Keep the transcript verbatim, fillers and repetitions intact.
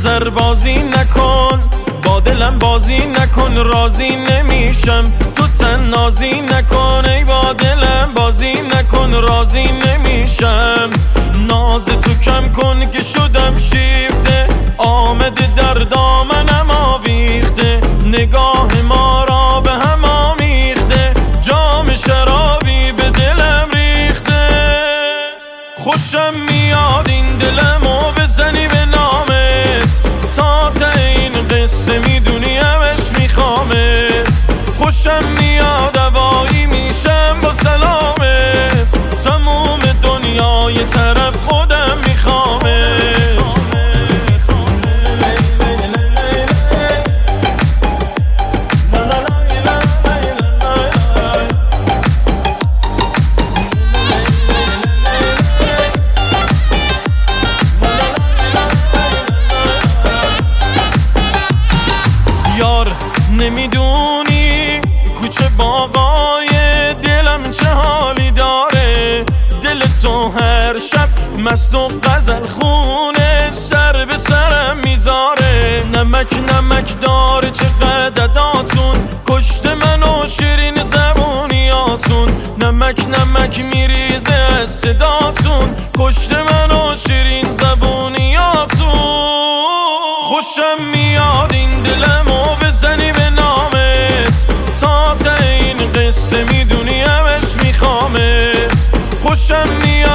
نظر بازی نکن، با دلم بازی نکن، راضی نمیشم تو تنازی نکن. ای با دلم بازی نکن، راضی نمیشم. ناز تو کم کن که شدم شیفته، آمده در دامنم آویخته. نگاه ما را به هم آمیخته، جام شرابی به دلم ریخته. خوشم میاد این دلمو بزنی به نامت، تا ته این قصه میدونی همش میخوامت. خوشم میاد هوایی میشم با سلامت، تموم دنیای طرف خودم میخوامت. یار نمیدونی کوچه باغای دلم چه حالی داره، دل تو هر شب مست و غزل خونه سر به سرم میذاره. نمک نمک داره چقدر عداتون، کشت من و شیرین زبونیاتون. نمک نمک میریزه از صداتون، کشت من و شیرین زبونیاتون. خوشم میاد این دلمو بزنی به نامت، تا ته این قصه میدونی همش میخوامت. خوشم میاد